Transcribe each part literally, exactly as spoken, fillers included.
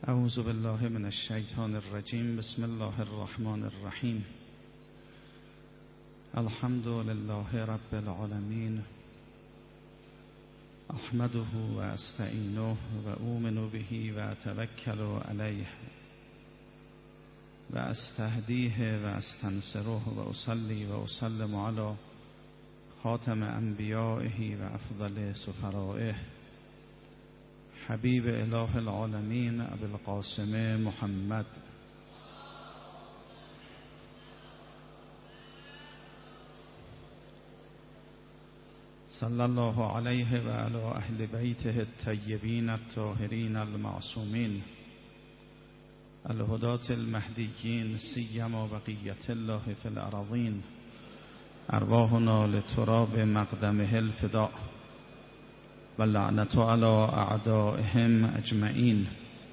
اعوذ بالله من الشیطان الرجیم. بسم الله الرحمن الرحیم. الحمد لله رب العالمین. احمده و استعینه و اؤمن به و اتوکل علیه و استهدیه و استنصره و اصلی و اسلم علی خاتم انبیائه و افضل سفرائه حبیب اله العالمین ابی القاسم محمد صلی الله علیه و علی اهل بیته الطیبین الطاهرین المعصومین الهداة المهدیین سیما بقیة الله فی الارضین ارواحنا لتراب مقدمه الفداء و لعنت علی اعدائهم اجمعین.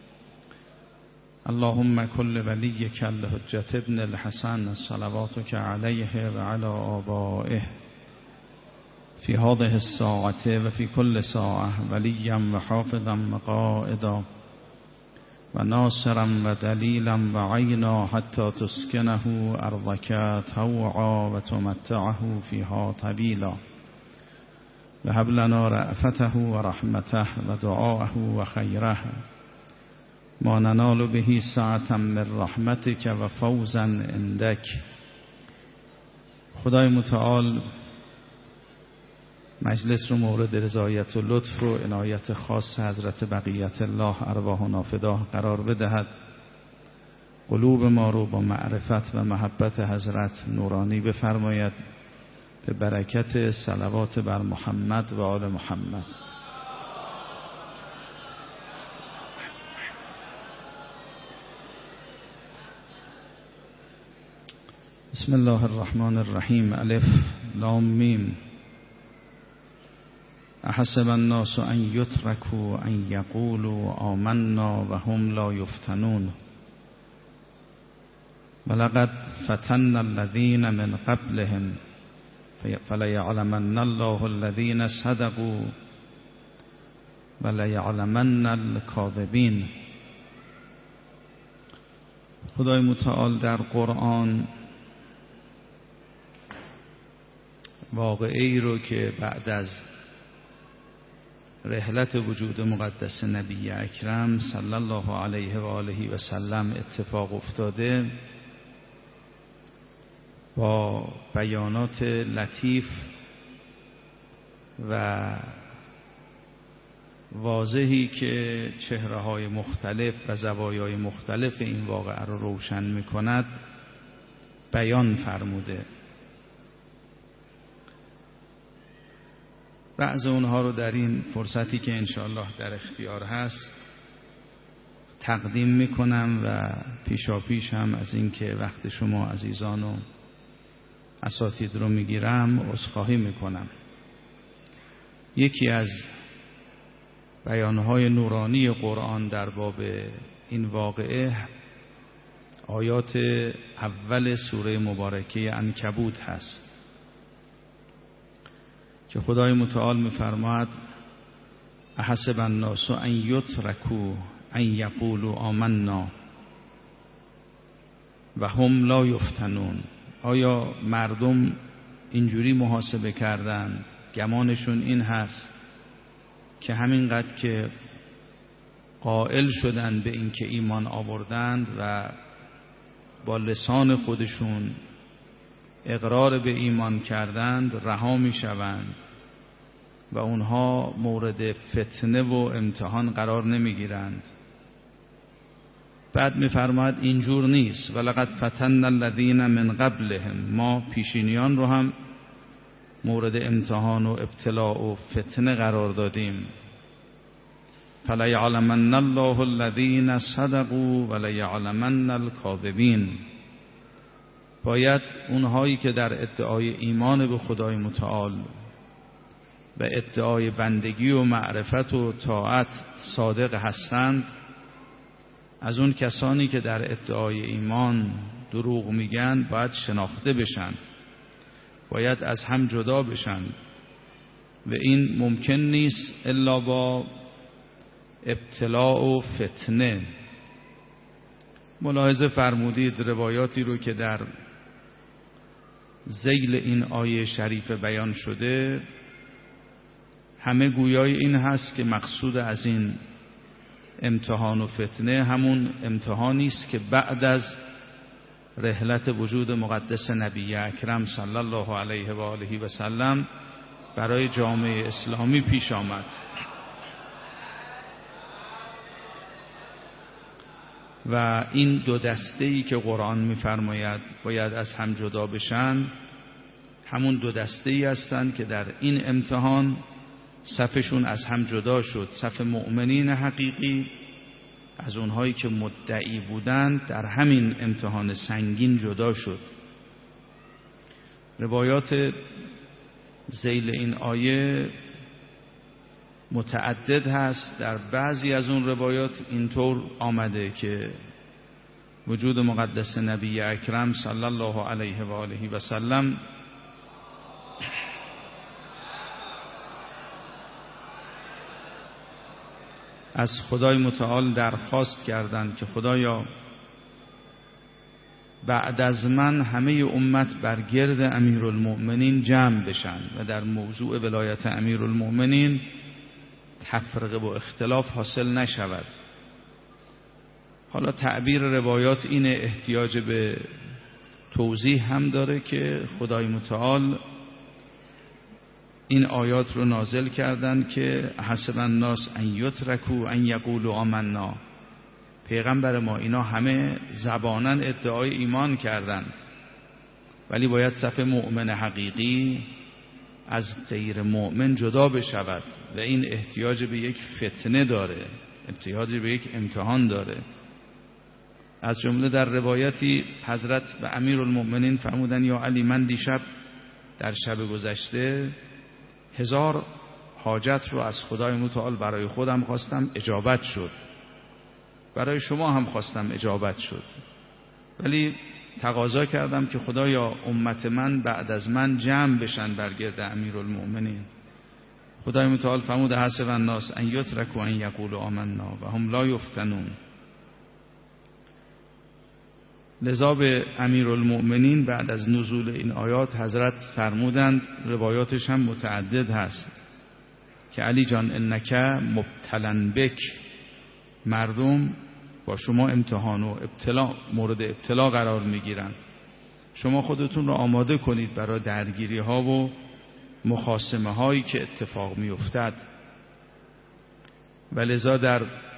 اللهم کل ولیک الحجة ابن الحسن صلواتک علیه و علی آبائه فی هذه الساعة و فی کل ساعة ولیا و حافظا و قائدا و ناصرا و دلیلا و عینا حتی تسکنه ارضک طوعا و تمتعه فیها طویلا و هب لنا رأفته و رحمته و دعاءه و خیره ما ننال به سعة من رحمتک و فوزا عندک. خدای متعال مجلس رو مورد رضایت و لطف و عنایت خاص حضرت بقیت الله ارواحنا فداه قرار بدهد. قلوب ما رو با معرفت و محبت حضرت نورانی بفرماید به برکت صلوات بر محمد و آل محمد. بسم الله الرحمن الرحیم. الف لام میم. احسب الناس ان یترکوا ان یقولوا آمنا و هم لا یفتنون ولقد فتنا الذین من قبلهم فلیعلمن الله الذین صدقوا ولیعلمن الکاذبین. خدای متعال در قرآن واقعی رو که بعد از رحلت وجود مقدس نبی اکرم صلی الله علیه و آله و سلم اتفاق افتاده با بیانات لطیف و واضحی که چهره‌های مختلف و زوایای مختلف این واقعه رو روشن می‌کند بیان فرموده. بعض اونها رو در این فرصتی که انشاءالله در اختیار هست تقدیم میکنم و پیشا پیش هم از اینکه وقت شما عزیزان و اساتید رو میگیرم عذرخواهی میکنم. یکی از بیانهای نورانی قرآن در باب این واقعه آیات اول سوره مبارکه عنکبوت هست که خدای متعال می‌فرماید احسب الناس ان یترکوا ان یقولوا آمنا و هم لا یفتنون. آیا مردم اینجوری محاسبه کردن، گمانشون این هست که همینقدر که قائل شدن به این که ایمان آوردند و با لسان خودشون اقرار به ایمان کردند رها می شوند و اونها مورد فتنه و امتحان قرار نمی گیرند؟ بعد می فرماید اینجور نیست. ولقد فتن الذین من قبلهم، ما پیشینیان رو هم مورد امتحان و ابتلاء و فتنه قرار دادیم. فلیعلمن الله الذین صدقوا ولیعلمن الکاذبین. باید اونهایی که در ادعای ایمان به خدای متعال و ادعای بندگی و معرفت و طاعت صادق هستند از اون کسانی که در ادعای ایمان دروغ میگن باید شناخته بشن، باید از هم جدا بشن و این ممکن نیست الا با ابتلاء و فتنه ملاحظه فرمودید روایاتی رو که در ذیل این آیه شریفه بیان شده همه گویای این هست که مقصود از این امتحان و فتنه همون امتحانی است که بعد از رحلت وجود مقدس نبی اکرم صلی الله علیه و آله و سلم برای جامعه اسلامی پیش آمد و این دو دسته‌ای که قرآن می‌فرماید باید از هم جدا بشن همون دو دسته‌ای هستند که در این امتحان صفشون از هم جدا شد. صف مؤمنین حقیقی از اونهایی که مدعی بودند در همین امتحان سنگین جدا شد. روایات ذیل این آیه متعدد هست. در بعضی از اون روایات اینطور آمده که وجود مقدس نبی اکرم صلی الله علیه و آله و سلم از خدای متعال درخواست کردند که خدایا بعد از من همه امت بر گرد امیرالمؤمنین جمع بشن و در موضوع ولایت امیرالمؤمنین تفرقه و اختلاف حاصل نشود. حالا تعبیر روایات اینه، احتیاج به توضیح هم داره که خدای متعال این آیات رو نازل کردن که حسب الناس ان یترکوا ان یقولوا آمنا. پیغمبر ما اینا همه زباناً ادعای ایمان کردن ولی باید صف مؤمن حقیقی از غیر مؤمن جدا بشود و این احتیاج به یک فتنه داره، احتیاج به یک امتحان داره. از جمله در روایتی حضرت به امیرالمؤمنین فرمودن یا علی من دیشب در شب گذشته هزار حاجت رو از خدای متعال برای خودم خواستم اجابت شد، برای شما هم خواستم اجابت شد، ولی تقاضا کردم که خدایا امت من بعد از من جمع بشن بر گرد امیرالمؤمنین. خدای متعال فرمود حسب الناس ان یترکوا ان یقولوا آمنا و هم لا یفتنون. لذا به امیرالمؤمنین بعد از نزول این آیات حضرت فرمودند، روایاتش هم متعدد هست، که علی جان انک مبتلن بک، مردم با شما امتحان و ابتلا مورد ابتلا قرار میگیرن، شما خودتون رو آماده کنید برای درگیری ها و مخاصمه هایی که اتفاق میافتد. و لذا در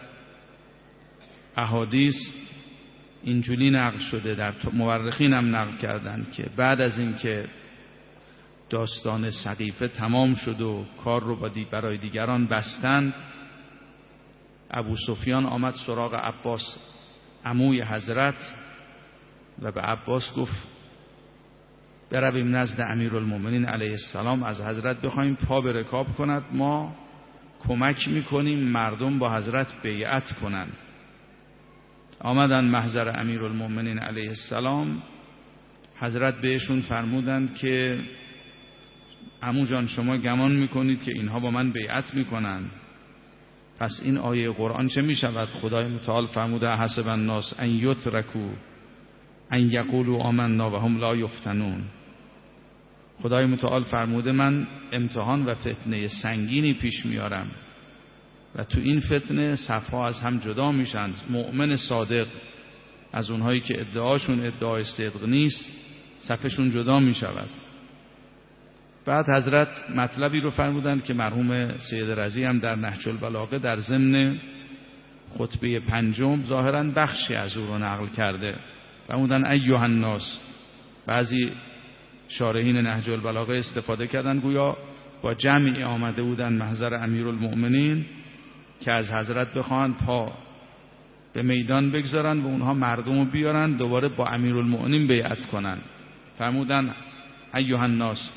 احادیث اینجوری نقل شده، در مورخین هم نقل کردند که بعد از اینکه داستان سقیفه تمام شد و کار رو برای دیگران بستند، ابو سفیان آمد سراغ عباس عموی حضرت و به عباس گفت برویم نزد امیرالمؤمنین علیه السلام از حضرت بخوایم پا به رکاب کند، ما کمک میکنیم مردم با حضرت بیعت کنند. آمدن محضر امیرالمؤمنین علیه السلام، حضرت بهشون فرمودند که عمو جان شما گمان میکنید که اینها با من بیعت میکنند، پس این آیه قرآن چه میشود؟ خدای متعال فرموده حسب الناس ان یترکوا ان یقولوا آمنا و هم لا یفتنون. خدای متعال فرموده من امتحان و فتنه سنگینی پیش میارم و تو این فتنه صفها از هم جدا میشن. مؤمن صادق از اونهایی که ادعاشون ادعای صدق نیست صفشون جدا میشود. بعد حضرت مطلبی رو فرمودند که مرحوم سید رضی هم در نهج البلاغه در ضمن خطبه پنجم ظاهراً بخشی از او رو نقل کرده. فرمودند ایها الناس. بعضی شارحین نهج البلاغه استفاده کردن گویا با جمعی آمده بودن محضر امیرالمؤمنین که از حضرت بخواهند پا به میدان بگذارن و اونها مردم رو بیارن دوباره با امیرالمؤمنین بیعت کنن. فرمودن ایها الناس،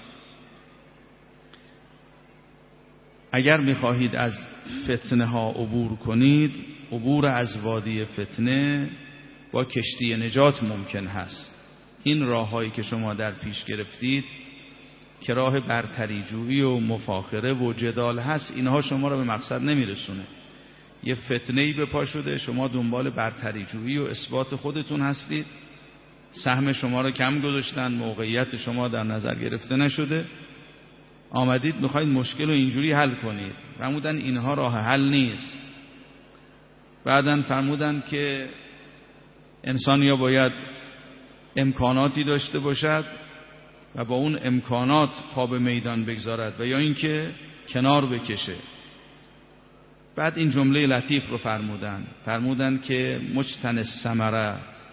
اگر میخواهید از فتنه ها عبور کنید، عبور از وادی فتنه با کشتی نجات ممکن هست. این راههایی که شما در پیش گرفتید که راه برتری جویی و مفاخره و جدال هست، اینها شما را به مقصد نمیرسونه. یه فتنه‌ای به پا شده، شما دنبال برتری جویی و اثبات خودتون هستید، سهم شما رو کم گذاشتن، موقعیت شما در نظر گرفته نشده، آمدید میخواید مشکل رو اینجوری حل کنید. فرمودن اینها راه حل نیست. بعدن فرمودن که انسان یا باید امکاناتی داشته باشد و با اون امکانات پا به میدان بگذارد و یا اینکه کنار بکشه. بعد این جمله لطیف رو فرمودن فرمودن که مجتن الثمره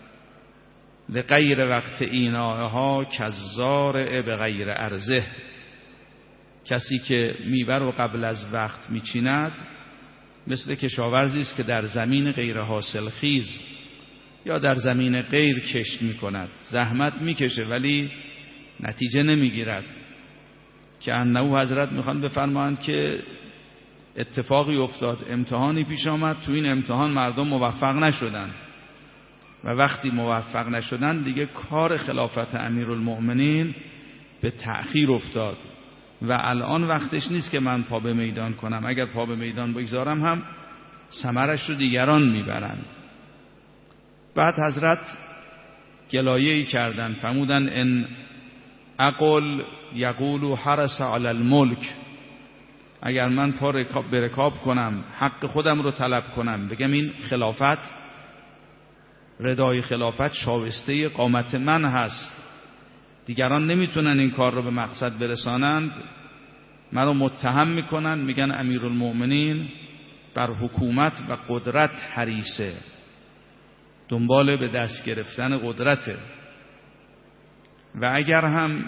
لغیر وقت ایناها کزارع به غیر ارزه. کسی که میوه رو قبل از وقت میچیند مثل کشاورزی است که در زمین غیر حاصل خیز یا در زمین غیر کشت میکند، زحمت میکشه ولی نتیجه نمیگیرد. که انه حضرت میخوان بفرمایند که اتفاقی افتاد، امتحانی پیش آمد، تو این امتحان مردم موفق نشدن و وقتی موفق نشدن دیگه کار خلافت امیرالمؤمنین به تأخیر افتاد و الان وقتش نیست که من پا به میدان کنم. اگر پا به میدان بگذارم هم ثمرش رو دیگران میبرند. بعد حضرت گلایه‌ای کردن، فرمودن ان اقل یقول حرس علی الملک، اگر من پا رکاب برکاب کنم، حق خودم رو طلب کنم، بگم این خلافت، ردای خلافت شایسته قامت من هست، دیگران نمیتونن این کار رو به مقصد برسانند، من رو متهم میکنن، میگن امیرالمؤمنین بر حکومت و قدرت حریصه، دنبال به دست گرفتن قدرته و اگر هم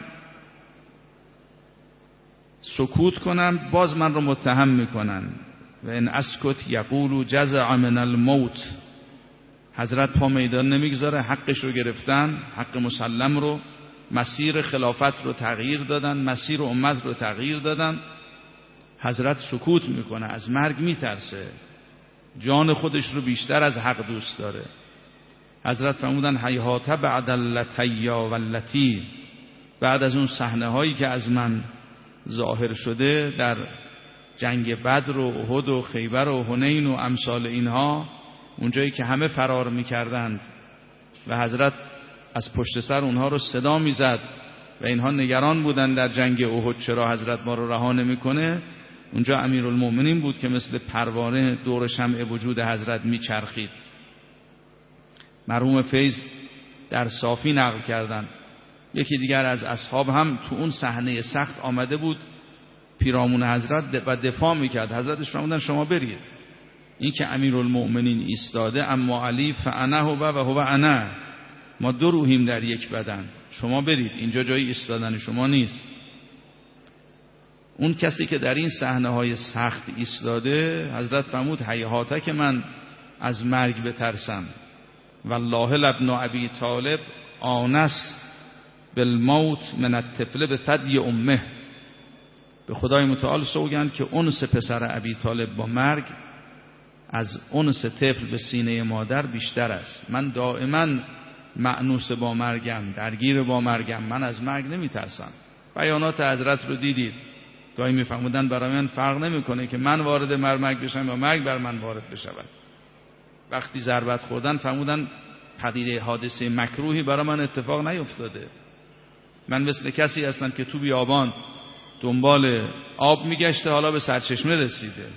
سکوت کنم باز من رو متهم میکنن و ان اسکت یقولو جزع من الموت. حضرت پا میدان نمیگذاره، حقش رو گرفتن، حق مسلم رو، مسیر خلافت رو تغییر دادن، مسیر امت رو تغییر دادن. حضرت سکوت میکنه، از مرگ میترسه، جان خودش رو بیشتر از حق دوست داره. حضرت فرمودن هیهات بعد اللتیا واللتی، بعد از اون صحنه هایی که از من ظاهر شده در جنگ بدر و احد و خیبر و حنین و امثال اینها، اونجایی که همه فرار میکردند و حضرت از پشت سر اونها رو صدا میزد و اینها نگران بودن در جنگ احد چرا حضرت ما رو رها نمیکنه، اونجا امیرالمؤمنین بود که مثل پروانه دور شمع وجود حضرت میچرخید. مرحوم فیض در صافی نقل کردن، یکی دیگر از اصحاب هم تو اون صحنه سخت آمده بود پیرامون حضرت و دفاع میکرد. حضرتش فرمودن شما برید، این که امیرالمؤمنین ایستاده اما علی فانه هو و هو انا، ما دو روحیم در یک بدن، شما برید، اینجا جای ایستادن شما نیست. اون کسی که در این صحنه های سخت ایستاده، حضرت فرمود هیهاته که من از مرگ بترسم، والله لابن ابی طالب آنس بالموت من الطفل به ثدی امه. به خدای متعال سوگند که انس پسر ابی طالب با مرگ از انس طفل به سینه مادر بیشتر است. من دائما مأنوس با مرگم، درگیر با مرگم، من از مرگ نمیترسم. بیانات حضرت رو دیدید، گاهی میفرمودن برای من فرق نمیکنه که من وارد مرگ بشم یا مرگ بر من وارد بشود. وقتی ضربت خوردن فرمودن پدیده حادثه مکروهی برای من اتفاق نیفتاده، من مثل کسی هستم که تو بیابان دنبال آب میگشته، حالا به سرچشمه رسیده.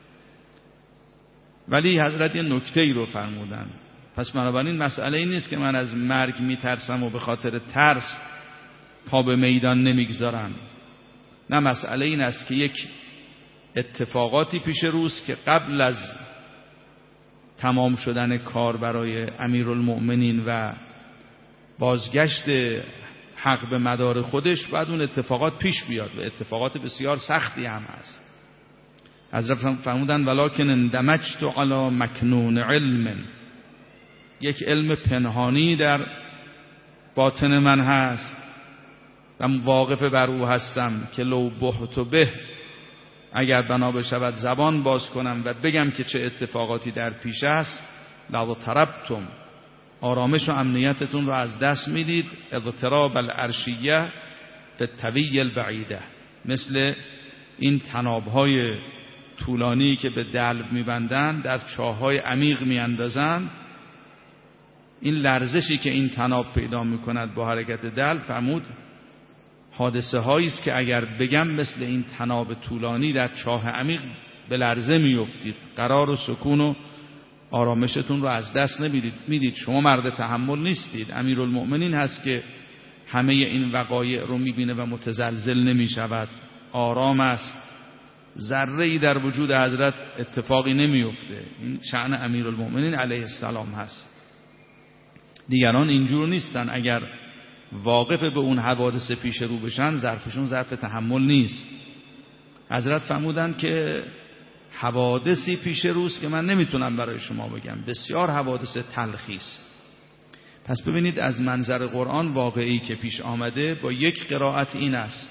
ولی حضرت یه نکته‌ای رو فرمودن، پس بنابراین مسئله این نیست که من از مرگ میترسم و به خاطر ترس پا به میدان نمیگذارم، نه، مسئله این است که یک اتفاقاتی پیش روست که قبل از تمام شدن کار برای امیرالمؤمنین و بازگشت حق به مدار خودش بعد اون اتفاقات پیش بیاد و اتفاقات بسیار سختی هم هست. حضرت فرمودن ولکن اندمجت علی مکنون علم، یک علم پنهانی در باطن من هست و واقف بر او هستم که لو بحت به، اگر بنا بشود زبان باز کنم و بگم که چه اتفاقاتی در پیش است، لو تربتم، آرامش و امنیتتون رو از دست میدید، اضطراب العرشیه به طوی البعیده، مثل این تنابهای طولانی که به دلو میبندن در چاه‌های عمیق میاندازن، این لرزشی که این تناب پیدا میکند با حرکت دلو، فرمود حادثه هایی است که اگر بگم مثل این تناب طولانی در چاه عمیق به لرزه میافتید، قرار و سکون و آرامشتون رو از دست نمیدید. میدید شما مرد تحمل نیستید. امیرالمؤمنین هست که همه این وقایع رو میبینه و متزلزل نمیشود، آرام است، ذره ای در وجود حضرت اتفاقی نمیفته. این شأن امیرالمؤمنین علیه السلام هست. دیگران اینجور نیستن، اگر واقف به اون حوادث پیش رو بشن ظرفشون ظرف تحمل نیست. حضرت فرمودن که حوادثی پیش روست که من نمیتونم برای شما بگم، بسیار حوادث تلخی است. پس ببینید از منظر قرآن واقعی که پیش آمده با یک قرائت این است: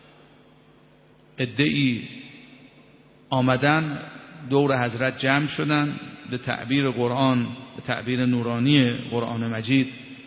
عده‌ای آمدن دور حضرت جمع شدن، به تعبیر قرآن، به تعبیر نورانی قرآن مجید،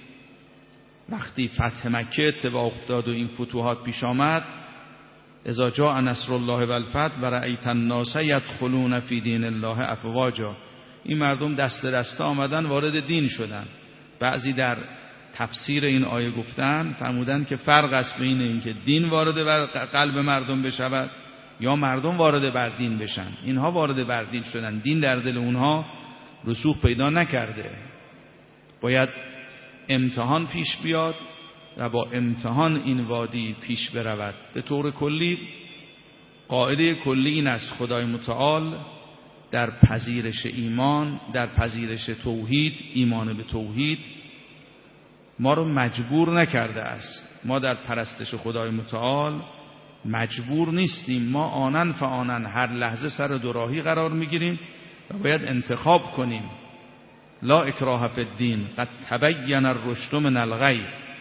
وقتی فتح مکه اتفاق افتاد و این فتوحات پیش آمد، اذا جاء نصر الله و الفتح و رأیت الناس یدخلون فی دین الله افواجا، این مردم دست دسته آمدن وارد دین شدن. بعضی در تفسیر این آیه گفتن، فرمودن که فرق است بین این که دین وارد بر قلب مردم بشود یا مردم وارد بر دین بشن. اینها وارد بر دین شدن، دین در دل اونها رسوخ پیدا نکرده. باید امتحان پیش بیاد و با امتحان این وادی پیش برود. به طور کلی قاعده کلی این است: خدای متعال در پذیرش ایمان، در پذیرش توحید، ایمان به توحید ما رو مجبور نکرده است. ما در پرستش خدای متعال مجبور نیستیم. ما آنن فآنن هر لحظه سر دوراهی قرار میگیریم و باید انتخاب کنیم. لا اکراه فی الدین قد تبین الرشد من الغی،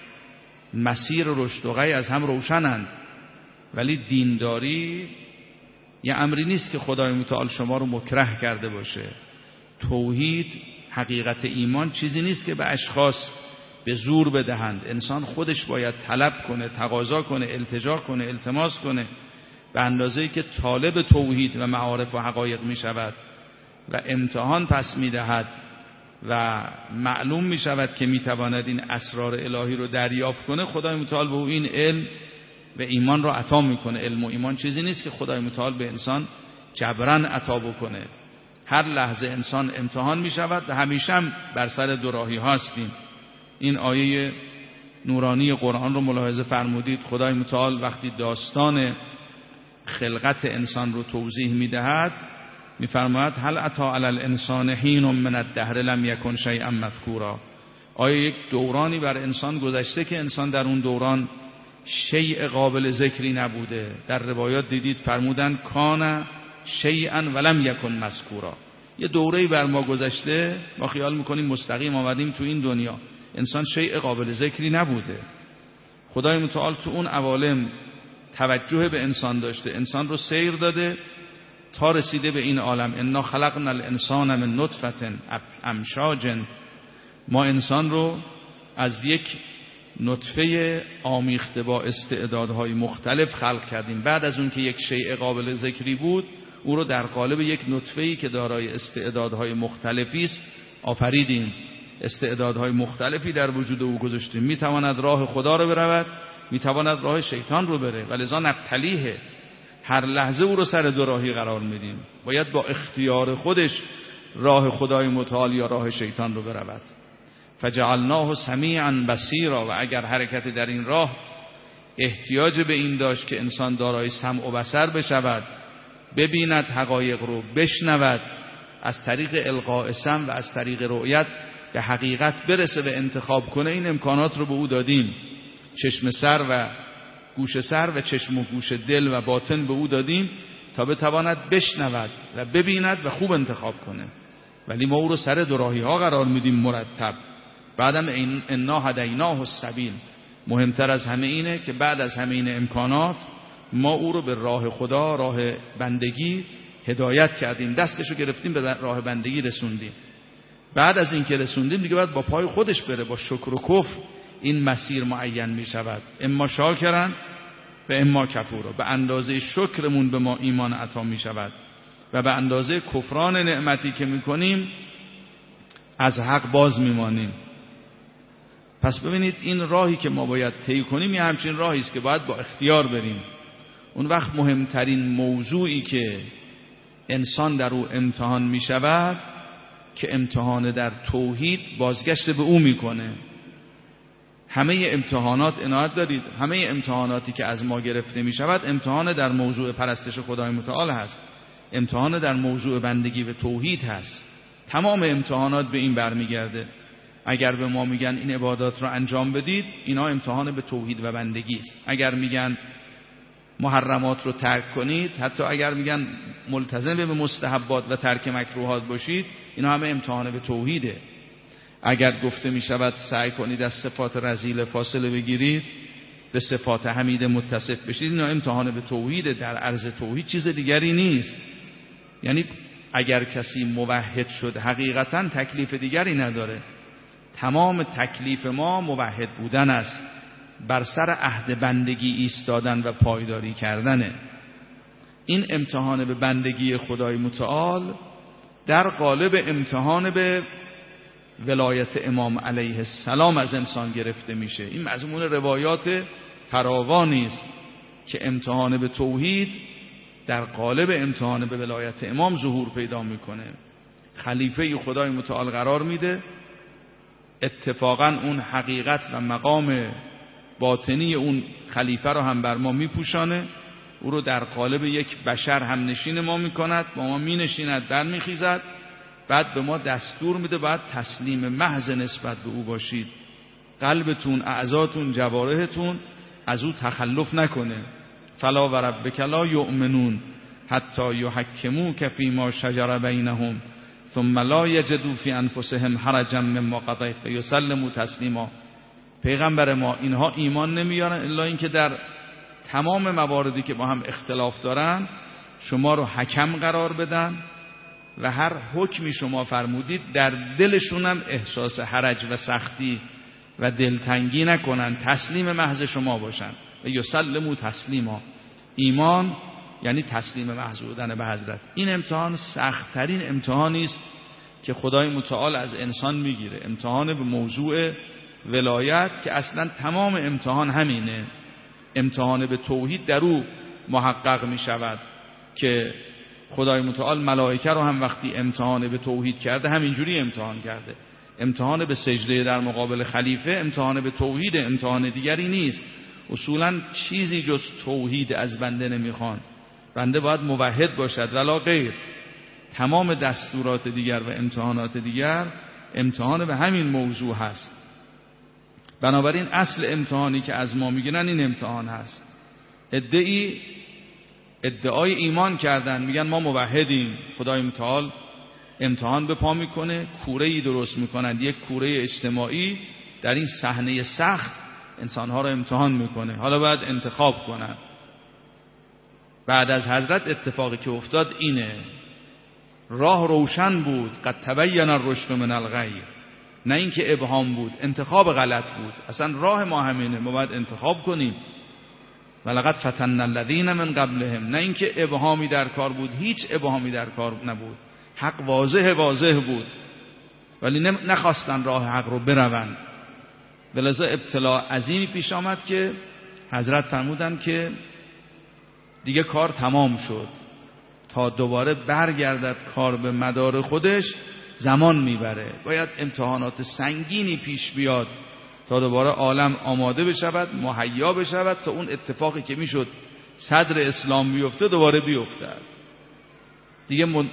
مسیر رشد و غی از هم روشنند. ولی دینداری یه امری نیست که خدای متعال شما رو مکره کرده باشه. توحید، حقیقت ایمان چیزی نیست که به اشخاص به زور بدهند. انسان خودش باید طلب کنه، تقاضا کنه، التجا کنه، التماس کنه. به اندازه‌ای که طالب توحید و معارف و حقایق می شود و امتحان پس می دهد و معلوم می شود که می تواند این اسرار الهی رو دریافت کنه، خدای متعال به او این علم و ایمان رو عطا می کنه. علم و ایمان چیزی نیست که خدای متعال به انسان جبران عطا بکنه. هر لحظه انسان امتحان می شود و همیشه هم بر سر دوراهی هستیم. این آیه نورانی قرآن رو ملاحظه فرمودید. خدای متعال وقتی داستان خلقت انسان رو توضیح می دهد می فرماید هل اتی علی الانسان حین من الدهر لم یکن شیئا مذکورا. آیا یک دورانی بر انسان گذشته که انسان در اون دوران شیء قابل ذکری نبوده؟ در روایات دیدید فرمودن کان شیئا ولم یکن مذکورا. یه دوره‌ای بر ما گذشته، ما خیال میکنیم مستقیم آمدیم تو این دنیا، انسان شیء قابل ذکری نبوده. خدای متعال تو اون عوالم توجه به انسان داشته، انسان رو سیر داده تا رسیده به این عالم. انا خلقنا الانسان من نطفه امشاج، ما انسان رو از یک نطفه آمیخته با استعدادهای مختلف خلق کردیم. بعد از اون که یک شیء قابل ذکری بود، او رو در قالب یک نطفه‌ای که دارای استعدادهای مختلفی است آفریدیم. استعدادهای مختلفی در وجود او گذاشتیم. میتواند راه خدا رو برود، میتواند راه شیطان رو بره. ولذا نبتلیه، هر لحظه او رو سر دوراهی قرار میدیم. باید با اختیار خودش راه خدای متعال یا راه شیطان رو برود. فجعلناه سمیعا بصیرا. و اگر حرکت در این راه احتیاج به این داشت که انسان دارای سمع و بصر بشود، ببیند حقایق رو، بشنود، از طریق القاء سمع و از طریق رؤیت به حقیقت برسه و انتخاب کنه، این امکانات رو به او دادیم. چشم سر و گوش سر و چشم و گوش دل و باطن به او دادیم تا بتواند بشنود و ببیند و خوب انتخاب کنه. ولی ما او رو سر دوراهی ها قرار میدیم مرتب. بعدم انا هدیناه السبیل. مهمتر از همه اینه که بعد از همه این امکانات ما او رو به راه خدا، راه بندگی هدایت کردیم، دستشو گرفتیم به راه بندگی رسوندیم. بعد از این که رسوندیم دیگه باید با پای خودش بره، با شکر و کفر این مسیر معین می شود. اما شاکرن و اما کفورا. به اندازه شکرمون به ما ایمان عطا می شود و به اندازه کفران نعمتی که میکنیم از حق باز میمانیم. پس ببینید این راهی که ما باید طی کنیم یه همچین راهی است که باید با اختیار بریم. اون وقت مهمترین موضوعی که انسان در او امتحان می شود که امتحان در توحید بازگشت به او میکنه. همه امتحانات عنایت دارید، همه امتحاناتی که از ما گرفته می شود امتحان در موضوع پرستش خدای متعال هست، امتحان در موضوع بندگی به توحید هست. تمام امتحانات به این برمیگرده. اگر به ما میگن این عبادات رو انجام بدید، اینا امتحان به توحید و بندگی است. اگر میگن محرمات رو ترک کنید، حتی اگر میگن ملتزم به مستحبات و ترک مکروهات باشید، اینا همه امتحان به توحیده. اگر گفته میشود سعی کنید از صفات رذیل فاصله بگیرید، به صفات حمید متصف بشید، اینا امتحان به توحیده. در عرض توحید چیز دیگری نیست. یعنی اگر کسی موحد شد حقیقتا تکلیف دیگری نداره. تمام تکلیف ما موحد بودن است، بر سر عهد بندگی ایستادن و پایداری کردنه. این امتحان به بندگی خدای متعال در قالب امتحان به ولایت امام علیه السلام از انسان گرفته میشه. این مضمون روایات فراوانی است که امتحان به توحید در قالب امتحان به ولایت امام ظهور پیدا میکنه. خلیفه خدای متعال قرار میده، اتفاقا اون حقیقت و مقام باطنی اون خلیفه رو هم بر ما میپوشانه، او رو در قالب یک بشر هم نشین ما میکند، با ما مینشیند، در میخیزد، بعد به ما دستور میده باید تسلیم محض نسبت به او باشید. قلبتون، اعضاتون، جوارحتون از او تخلف نکنه. فلا و ربک لا یؤمنون حتی یحکموک فیما شجر بینهم ثم لا یجدوا فی انفسهم حرجا مما قضیت و یسلموا تسلیما. پیغمبر ما اینها ایمان نمیارن الا اینکه در تمام مواردی که با هم اختلاف دارن شما رو حکم قرار بدن و هر حکمی شما فرمودید در دلشون هم احساس حرج و سختی و دلتنگی نکنن، تسلیم محض شما باشن. و یسلموا تسلیما. ایمان یعنی تسلیم محض بودن به حضرت. این امتحان سخت‌ترین امتحانی است که خدای متعال از انسان میگیره، امتحان به موضوع ولایت که اصلا تمام امتحان همینه. امتحان به توحید در او محقق می شود که خدای متعال ملائکه رو هم وقتی امتحان به توحید کرده همینجوری امتحان کرده. امتحان به سجده در مقابل خلیفه امتحان به توحید، امتحان دیگری نیست. اصولا چیزی جز توحید از بنده نمیخوان. بنده باید موحد باشد ولا غیر. تمام دستورات دیگر و امتحانات دیگر امتحان به همین موضوع هست. بنابراین اصل امتحانی که از ما میگیرن این امتحان هست. ادعی ادعای ایمان کردن، میگن ما موحدیم، خدای متعال امتحان به پا میکنه، کوره‌ای درست میکنن، یک کوره اجتماعی در این صحنه سخت انسانها رو امتحان میکنه. حالا باید انتخاب کنن. بعد از حضرت اتفاقی که افتاد اینه، راه روشن بود، قد تبین الرشد من الغی، نه اینکه ابهام بود، انتخاب غلط بود. اصلا راه ما همینه، ما باید انتخاب کنیم. ولقد فتن الذین من قبلهم، نه اینکه ابهامی در کار بود، هیچ ابهامی در کار نبود، حق واضح واضح بود ولی نخواستن راه حق رو بروند. ولذا ابتلا عظیمی پیش آمد که حضرت فرمودن که دیگه کار تمام شد، تا دوباره برگردد کار به مدار خودش زمان میبره. باید امتحانات سنگینی پیش بیاد تا دوباره عالم آماده بشود، مهیا بشود تا اون اتفاقی که میشد صدر اسلام بیفته دوباره بیفتد. دیگه من...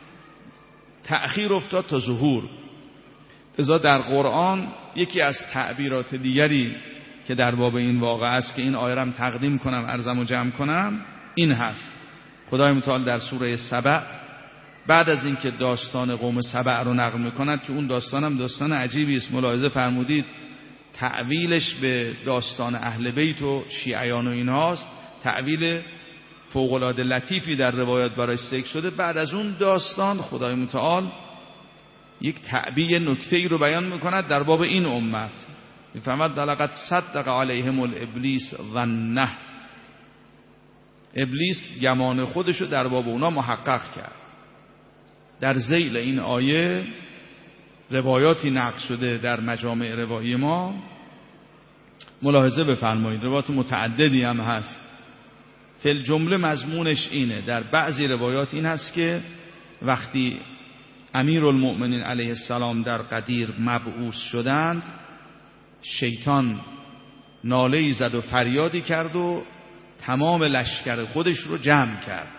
تأخیر افتاد تا ظهور. لذا در قرآن یکی از تعبیرات دیگری که در باب این واقعه است که این آیه را تقدیم کنم، عرضم و جمع کنم، این هست. خدای متعال در سوره سبع بعد از اینکه داستان قوم سبع رو نقل میکند که اون داستانم داستان عجیبی است، ملاحظه فرمودید تعویلش به داستان اهل بیت و شیعیان و اینهاست، تعویل فوق‌العاده لطیفی در روایات برای ذکر شده. بعد از اون داستان خدای متعال یک تعبیه نکته‌ای رو بیان میکند در باب این امت. میفهمد لقد صدق علیهم الابلیس ظنه، ابلیس گمان خودشو در باب اونا محقق کرد. در ذیل این آیه روایاتی نقل شده در مجامع روایی ما، ملاحظه بفرمایید، روایات متعددی هم هست. فی الجمله مضمونش اینه، در بعضی روایات این هست که وقتی امیرالمؤمنین علیه السلام در غدیر مبعوث شدند، شیطان ناله‌ای زد و فریادی کرد و تمام لشکر خودش رو جمع کرد.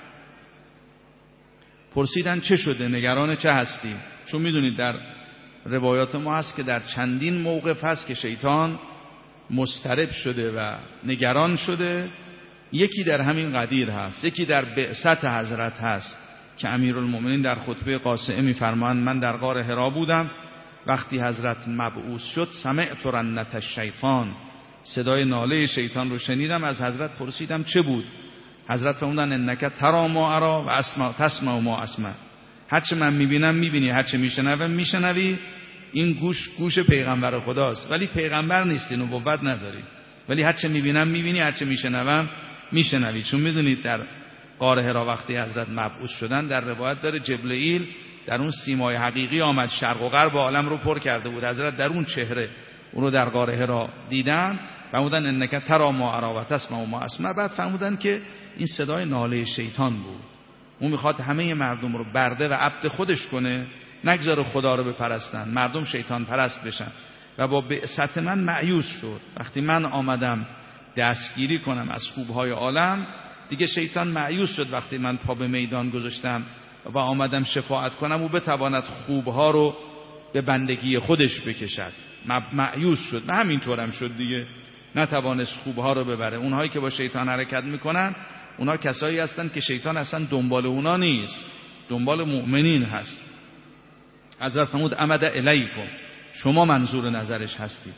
پرسیدن چه شده، نگران چه هستی؟ چون میدونید در روایات ما هست که در چندین موقف هست که شیطان مضطرب شده و نگران شده. یکی در همین غدیر هست، یکی در بعثت حضرت هست که امیرالمؤمنین در خطبه قاصعه می‌فرمایند من در غار حرا بودم، وقتی حضرت مبعوث شد سمعت رنت الشیطان، صدای ناله شیطان رو شنیدم. از حضرت پرسیدم چه بود؟ حضرت فرمودن انک تری ما اری و اسمع تسمع ما اسمع، هرچه من میبینم میبینی، هرچه میشنوم میشنوی. این گوش گوش پیغمبر خداست، ولی پیغمبر نیستی، نبوت نداری، ولی هرچه میبینم میبینی، هرچه میشنوم میشنوی. چون میدونید در غار حرا وقتی حضرت مبعوث شدن، در روایت داره جبرئیل در اون سیمای حقیقی آمد، شرق و غرب عالم رو پر کرده بود. حضرت در اون چهره اون رو در غار حرا دیدن، فرمودن انک تری ما اری و تسمع ما اسمع. بعد فرمودن که این صدای ناله شیطان بود، اون میخواد همه مردم رو برده و عبد خودش کنه، نگذاره خدا رو بپرستن، مردم شیطان پرست بشن. و با بعثت من مایوس شد. وقتی من آمدم دستگیری کنم از خوبهای عالم، دیگه شیطان مایوس شد. وقتی من پا به میدان گذاشتم و آمدم شفاعت کنم، او بتواند خوبها رو به بندگی خودش بکشد، مایوس شد. و همینطورم شد دیگه، نتوانست خوبها رو ببره. اونهایی که با شیطان حرکت میکنن، اونها کسایی هستن که شیطان اصلا دنبال اونا نیست، دنبال مؤمنین هست. حضرت فرمود امد الیکم، شما منظور نظرش هستید.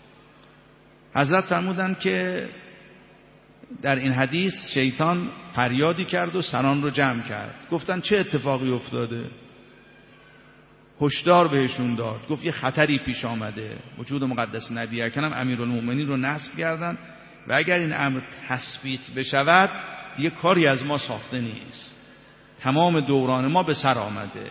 حضرت فرمودن که در این حدیث شیطان فریادی کرد و سران رو جمع کرد. گفتن چه اتفاقی افتاده؟ هشدار بهشون داد، گفت یه خطری پیش آمده. وجود مقدس نبی اکرم امیرالمؤمنین رو نصب کردن و اگر این امر تثبیت بشود دیگه کاری از ما ساخته نیست، تمام دوران ما به سر آمده.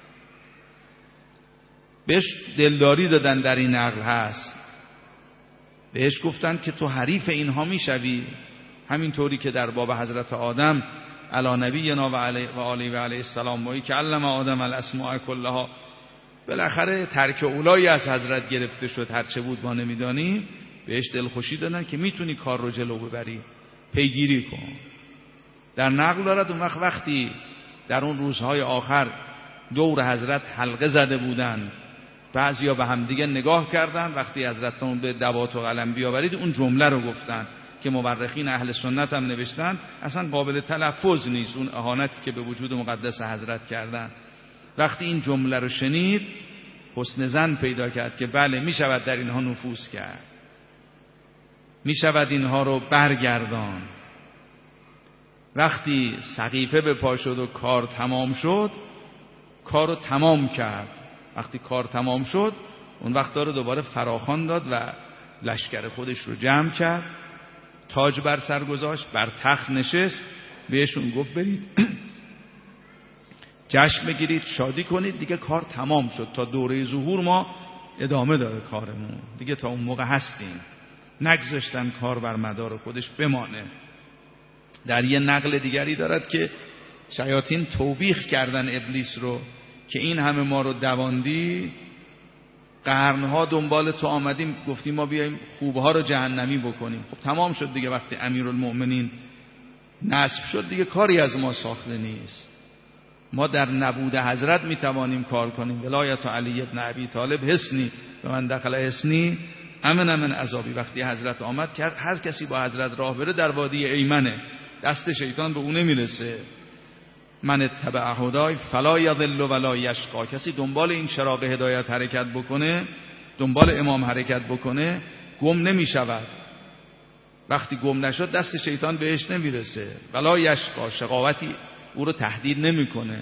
بهش دلداری دادن، در این نقل هست، بهش گفتن که تو حریف اینها میشوی، همینطوری که در باب حضرت آدم علی نبینا و علی و آله و علیه السلام مایی که علم آدم الاسماء کلها، بالاخره ترک اولایی از حضرت گرفته شد، هرچه بود ما نمیدانیم. بهش دلخوشی دادن که میتونی کار رو جلو ببری، پیگیری کن. در نقل دارد اون وقت وقتی در اون روزهای آخر دور حضرت حلقه زده بودند، بعضیا به هم دیگه نگاه کردن، وقتی حضرت اون به دوات و قلم بیاورید اون جمله رو گفتن که مورخین اهل سنت هم نوشتن اصلا قابل تلفظ نیست، اون اهانتی که به وجود مقدس حضرت کردن. وقتی این جمله رو شنید حسن ظن پیدا کرد که بله می شود در اینها نفوذ کرد، می شود اینها رو برگردان. وقتی سقیفه به پا شد و کار تمام شد، کار رو تمام کرد. وقتی کار تمام شد اون وقت داره دوباره فراخوان داد و لشکر خودش رو جمع کرد، تاج بر سر گذاشت، بر تخت نشست، بهشون گفت برید جشن بگیرید، شادی کنید، دیگه کار تمام شد، تا دوره ظهور ما ادامه داره کارمون، دیگه تا اون موقع هستیم. نگذاشتن کار بر مدار خودش بمانه. در یه نقل دیگری دارد که شیاطین توبیخ کردن ابلیس رو که این همه ما رو دواندی، قرنها دنبال تو آمدیم، گفتیم ما بیاییم خوبها رو جهنمی بکنیم. خب تمام شد دیگه، وقتی امیرالمؤمنین نصب شد دیگه کاری از ما ساخته نیست. ما در نبود حضرت میتوانیم کار کنیم. ولایت علی ابن ابی طالب حسنی و من دخل حسنی امن من عذابی. وقتی حضرت آمد کرد هر کسی با حضرت راه بره در وادی ایمنه، دست شیطان به اون نمیرسه. من اتبع هدای فلا یضل ولا یشقا، کسی دنبال این چراغ هدایت حرکت بکنه، دنبال امام حرکت بکنه، گم نمی شود. وقتی گم نشد دست شیطان بهش نمیرسه. ولا یشقا، شقاوتی او رو تهدید نمیکنه.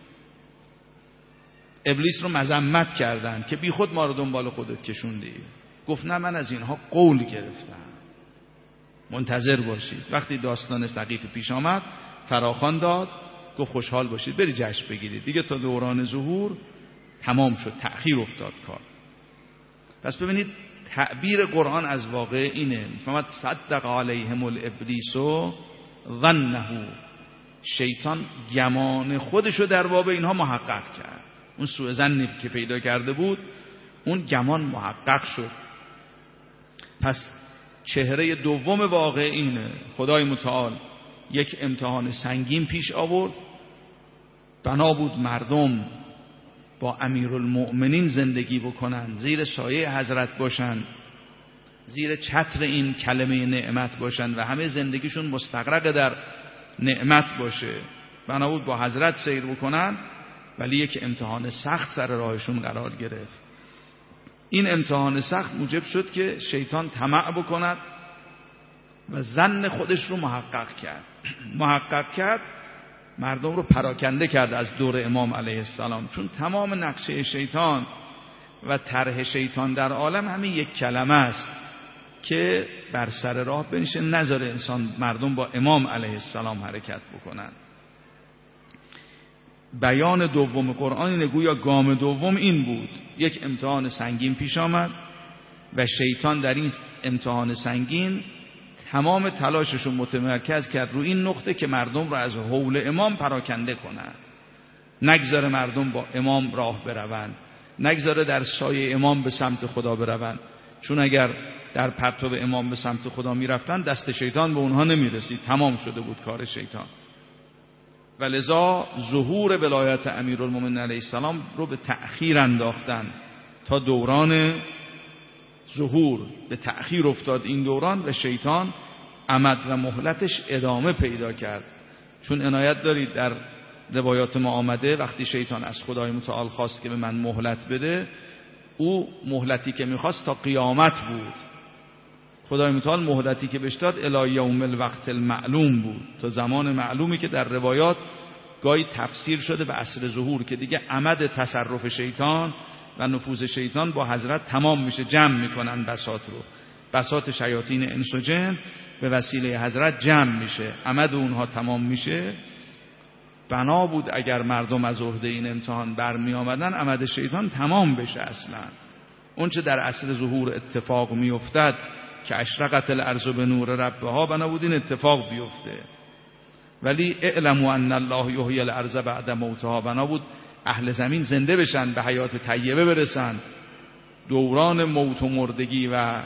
ابلیس رو مذمت کردن که بی خود ما رو دنبال خودت کشوندی. گفت نه، من از اینها قول گرفتم، منتظر باشید. وقتی داستان سقیفه پیش آمد فراخوان داد، گفت خوشحال باشید بری جشن بگیرید. دیگه تا دوران ظهور تمام شد، تأخیر افتاد کار. پس ببینید تعبیر قرآن از واقع اینه، میفهمد صدق علیهم الابلیس ظنه، شیطان گمان خودشو در باب اینها محقق کرد. اون سوء ظنی که پیدا کرده بود اون گمان محقق شد. پس چهره دوم واقع اینه، خدای متعال یک امتحان سنگین پیش آورد، بنا بود مردم با امیرالمؤمنین زندگی بکنن، زیر سایه حضرت باشن، زیر چتر این کلمه نعمت باشن و همه زندگیشون مستغرق در نعمت باشه. بنا بود با حضرت سیر بکنن، ولی یک امتحان سخت سر راهشون قرار گرفت. این امتحان سخت موجب شد که شیطان طمع بکند و ظن خودش رو محقق کرد. محقق کرد، مردم رو پراکنده کرد از دور امام علیه السلام، چون تمام نقشه شیطان و طرح شیطان در عالم همین یک کلمه است که بر سر راه بنشه، نذاره انسان مردم با امام علیه السلام حرکت بکنن. بیان دوم قرآن اینه، گویا گام دوم این بود، یک امتحان سنگین پیش آمد و شیطان در این امتحان سنگین تمام تلاشش رو متمرکز کرد روی این نقطه که مردم رو از حول امام پراکنده کنند، نگذاره مردم با امام راه بروند، نگذاره در سایه امام به سمت خدا بروند، چون اگر در پرتو امام به سمت خدا میرفتن دست شیطان به اونها نمیرسید، تمام شده بود کار شیطان. و لذا ظهور ولایت امیرالمومنین علیه السلام رو به تأخیر انداختن تا دوران ظهور به تأخیر افتاد این دوران و شیطان امد و مهلتش ادامه پیدا کرد. چون عنایت دارید در روایات ما آمده وقتی شیطان از خدای متعال خواست که به من مهلت بده، او مهلتی که میخواست تا قیامت بود. خدای متعال مهلتی که بهش داد الی یوم الوقت المعلوم بود، تا زمان معلومی که در روایات گاهی تفسیر شده به عصر ظهور، که دیگه امد تصرف شیطان و نفوذ شیطان با حضرت تمام میشه، جمع میکنن بساط رو، بساط شیاطین انس و جن به وسیله حضرت جمع میشه، امد اونها تمام میشه. بنا بود اگر مردم از عهده این امتحان برمی آمدن امد شیطان تمام بشه. اصلا اون چه در عصر ظهور اتفاق میافتد که اشرقت الارض بنور ربها، بنا بود این اتفاق بیفته. ولی اعلموا ان الله یحیی الارض بعد موتها، بنا بود اهل زمین زنده بشن، به حیات طیبه برسن، دوران موت و مردگی و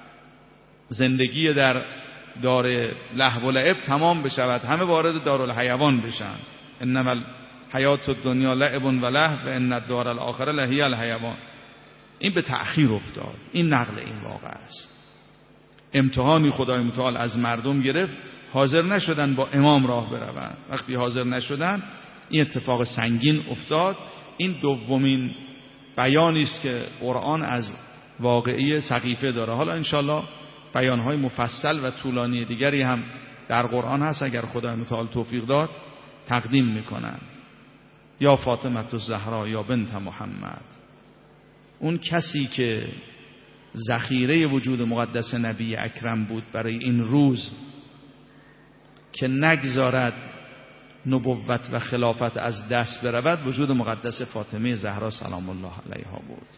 زندگی در دار لهو و لعب تمام بشود، همه وارد دارالحیوان بشن. انما الحیات الدنیا لعب و لهو و ان الدار الاخره لهی الحیوان. این به تأخیر افتاد. این نقل این واقع است. امتحانی خدای متعال از مردم گرفت، حاضر نشدن با امام راه بروند. وقتی حاضر نشدن این اتفاق سنگین افتاد. این دومین بیانی است که قرآن از واقعی سقیفه داره. حالا انشالله بیانهای مفصل و طولانی دیگری هم در قرآن هست، اگر خدای متعال توفیق داد تقدیم میکنن. یا فاطمه الزهرا یا بنت محمد، اون کسی که ذخیره وجود مقدس نبی اکرم بود برای این روز که نگذارد نبوت و خلافت از دست برود، وجود مقدس فاطمه زهرا سلام الله علیها بود.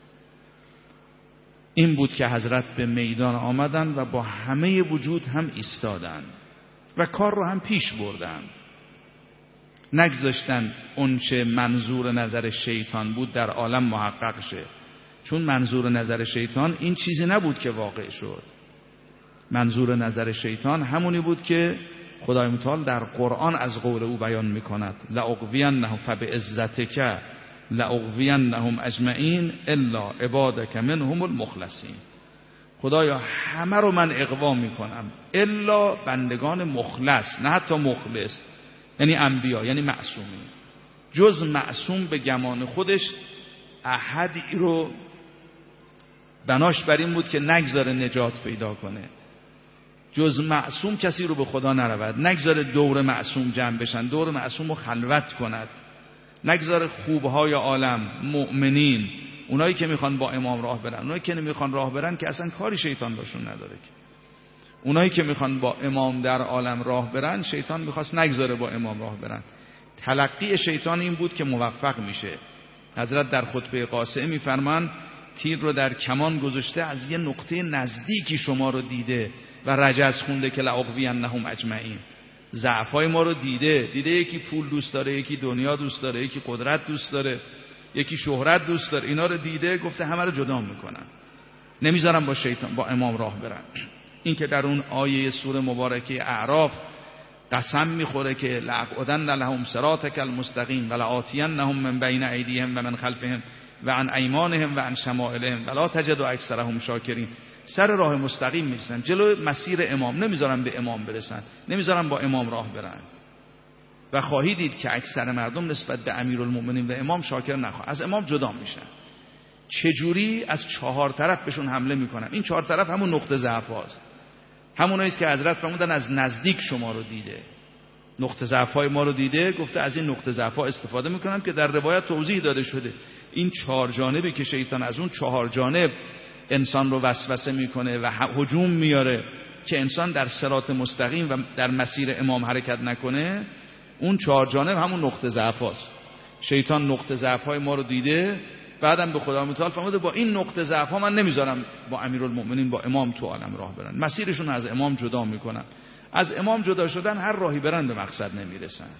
این بود که حضرت به میدان آمدن و با همه وجود هم ایستادن و کار رو هم پیش بردن، نگذاشتن اونچه منظور نظر شیطان بود در عالم محقق شه. چون منظور نظر شیطان این چیزی نبود که واقع شد. منظور نظر شیطان همونی بود که خدای متعال در قرآن از قول او بیان میکند، لأغوینهم فبعزتک لأغوینهم اجمعین الا عبادک منهم المخلصین. خدایا همه رو من اغوا میکنم الا بندگان مخلص، نه حتی مخلص، یعنی انبیا، یعنی معصومین. جز معصوم به گمان خودش احدی رو بناش بر این بود که نگذاره نجات پیدا کنه. جز معصوم کسی رو به خدا نرود، نگذاره دور معصوم جمع بشن، دور معصوم رو خلوت کند، نگذاره خوبهای عالم، مؤمنین، اونایی که میخوان با امام راه برن، اونایی که نمیخوان راه برن که اصلا کاری شیطان باشون نداره که. اونایی که میخوان با امام در عالم راه برن، شیطان میخواست نگذاره با امام راه برن. تلقی شیطان این بود که موفق میشه. حضرت در خطبه قاصعه میفرمان تیر رو در کمان گذاشته، از یه نقطه نزدیکی شما رو دیده و رجز خونده که لأغوینهم اجمعین. ضعفای ما رو دیده، دیده یکی پول دوست داره، یکی دنیا دوست داره، یکی قدرت دوست داره، یکی شهرت دوست داره، اینا رو دیده، گفته همه رو جدا میکنن، نمیذارم با شیطان با امام راه برن. این که در اون آیه سوره مبارکه اعراف قسم میخوره که لأقعدن لهم صراطک المستقیم ولآتینهم من بین ایدیهم و من خلفهم و عن ایمانهم و عن شمائلهم ولا تجد اکثرهم شاکرین. سر راه مستقیم میرسن، جلو مسیر امام، نمیذارن به امام برسن، نمیذارن با امام راه برن. و خواهید دید که اکثر مردم نسبت به امیرالمؤمنین و امام شاکر نخواهد، از امام جدا میشن. چجوری؟ از چهار طرف بهشون حمله میکنن. این چهار طرف همون نقطه ضعف هاست، همونایی است که حضرت فرمودن از نزدیک شما رو دیده، نقطه ضعف های ما رو دیده، گفته از این نقطه ضعف ها استفاده میکنم که در روایت توضیح داده شده این چهار جانبی که شیطان از اون چهار جانب انسان رو وسوسه میکنه و هجوم میاره که انسان در صراط مستقیم و در مسیر امام حرکت نکنه، اون چهار جانب همون نقطه ضعف هاست. شیطان نقطه ضعف های ما رو دیده، بعدم به خدا متعال فرموده با این نقطه ضعف ها من نمیذارم با امیرالمؤمنین با امام تو عالم راه برن، مسیرشون از امام جدا میکنم. از امام جدا شدن هر راهی برن به مقصد نمیرسن.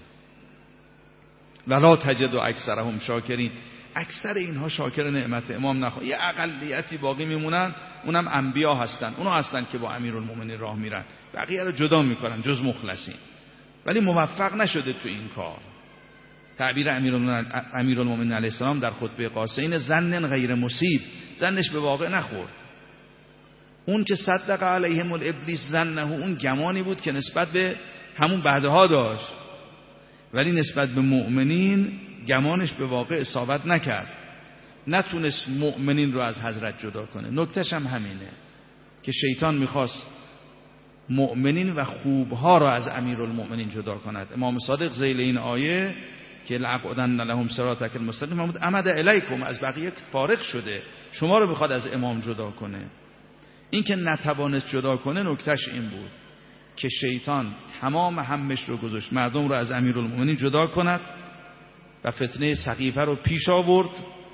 ولا تجد اکثرهم شاکرین، اکثر اینها شاکر نعمت امام نخواهد. یه اقلیتی باقی میمونن، اونم انبیا هستن، اونا هستن که با امیرالمؤمنین راه میرن، بقیه رو جدا میکنن جز مخلصین. ولی موفق نشده تو این کار. تعبیر امیرالمؤمنین علیه السلام در خطبه قاصعین ظن غیر مصیب، ظنش به واقع نخورد. اون که صدق علیهم الابلیس ظنه، اون گمانی بود که نسبت به همون بعدها داشت، ولی نسبت به مؤمنین گمانش به واقع اصابت نکرد، نتونست مؤمنین رو از حضرت جدا کنه. نکتهش هم همینه که شیطان میخواست مؤمنین و خوبها را از امیرالمؤمنین جدا کند. امام صادق ذیل این آیه که لأقعدن لهم صراطک المستقیم فرمود عمد الیکم، از بقیه فارغ شده، شما رو میخواد از امام جدا کنه. این که نتوانست جدا کنه نکتهش این بود که شیطان تمام همش رو گذاشت مردم رو از امیرالمؤمنین جدا کند و فتنه سقیفه رو پیش آورد.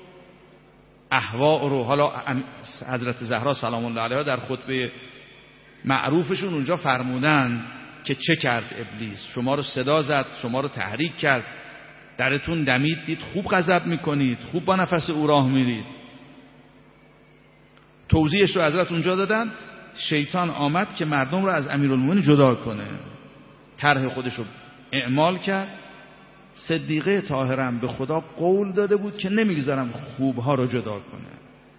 احوا رو حالا حضرت زهرا سلام الله علیها در خطبه معروفشون اونجا فرمودن که چه کرد ابلیس، شما رو صدا زد، شما رو تحریک کرد، درتون دمید، دید خوب غضب میکنید، خوب با نفس او راه میرید. توضیحش رو حضرت اونجا دادن. شیطان آمد که مردم رو از امیرالمؤمنین جدا کنه، طرح خودش رو اعمال کرد. صدیقه طاهرم به خدا قول داده بود که نمیگذارم خوبها رو جدا کنه.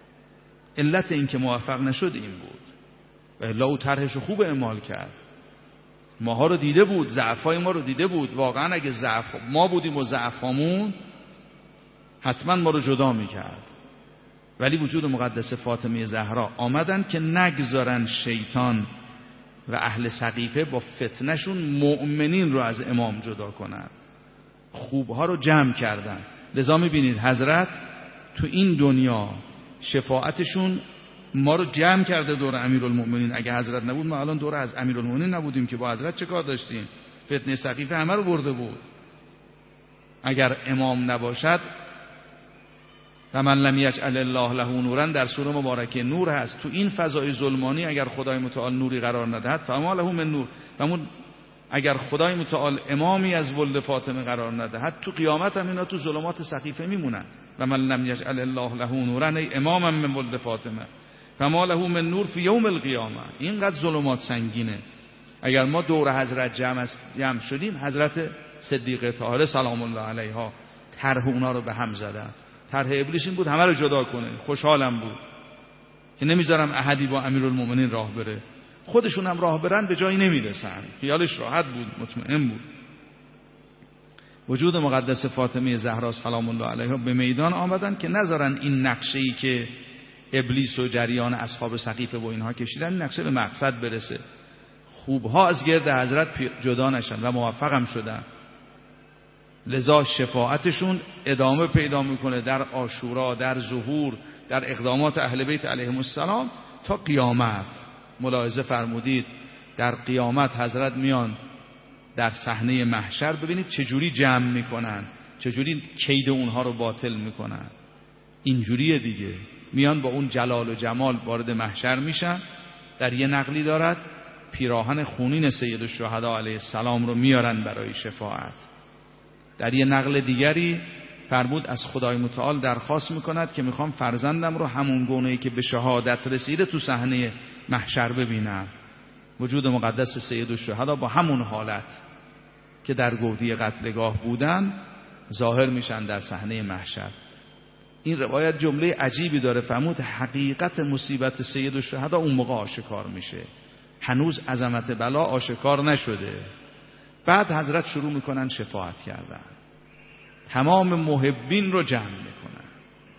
علت این که موفق نشد این بود، و الا او طرحش رو خوب اعمال کرد. ماها رو دیده بود، ضعفای ما رو دیده بود، واقعا اگه ضعف ما بودیم و ضعفامون حتما ما رو جدا میکرد. ولی وجود مقدس فاطمه زهرا آمدن که نگذارن شیطان و اهل سقیفه با فتنشون مؤمنین رو از امام جدا کنن، خوبها رو جمع کردن. لذا میبینید حضرت تو این دنیا شفاعتشون ما رو جمع کرده دور امیرالمؤمنین. اگه حضرت نبود ما الان دور از امیرالمؤمنین نبودیم که با حضرت چه کار داشتیم؟ فتنه سقیفه همه رو برده بود. اگر امام نباشد و من لم یجعل الله له نورا در سوره مبارکه نور هست. تو این فضای ظلمانی اگر خدای متعال نوری قرار ندهد فما له من نور، همون اگر خدای متعال امامی از ولد فاطمه قرار ندهد تو قیامت هم اینا تو ظلمات سقیفه میمونن. و من لم یجعل الله له نورا، ای اماما من ولد فاطمه فما له من نور فی یوم القیامه. اینقدر ظلمات سنگینه. اگر ما دور حضرت جمع, جمع شدیم، حضرت صدیقه طاهره سلام الله علیها طرح اونا رو به هم زدن. طرح ابلیس این بود همه رو جدا کنه. خوشحالم بود که نمیذارم احدی با امیرالمؤمنین راه بره، خودشون هم راه برن به جایی نمیرسن. خیالش راحت بود، مطمئن بود. وجود مقدس فاطمه زهرا سلام الله علیها به میدان آمدن که نذارن این نقشه‌ای که ابلیس و جریان اصحاب سقیفه و اینها کشیدن این نقشه به مقصد برسه. خوبها از گرد حضرت جدا نشن و موفقم شدن. لذا شفاعتشون ادامه پیدا میکنه در عاشورا، در ظهور، در اقدامات اهل بیت علیهم السلام تا قیامت. ملاحظه فرمودید در قیامت حضرت میان در صحنه محشر ببینید چجوری جمع میکنن، چجوری کید اونها رو باطل میکنن. اینجوریه دیگه، میان با اون جلال و جمال وارد محشر میشن. در یه نقلی دارد پیراهن خونین سید الشهدا علیه السلام رو میارن برای شفاعت. در یه نقل دیگری فرمود از خدای متعال درخواست میکند که میخوام فرزندم رو همون گونه‌ای که به شهادت رسیده تو صحنه محشر ببینم. وجود مقدس سید الشهدا با همون حالت که در گودی قتلگاه بودن ظاهر میشن در صحنه محشر. این روایت جمله عجیبی داره، فرمود حقیقت مصیبت سید الشهدا اون موقع آشکار میشه، هنوز عظمت بلا آشکار نشده. بعد حضرت شروع میکنن شفاعت کردن، تمام محبین رو جمع میکنن.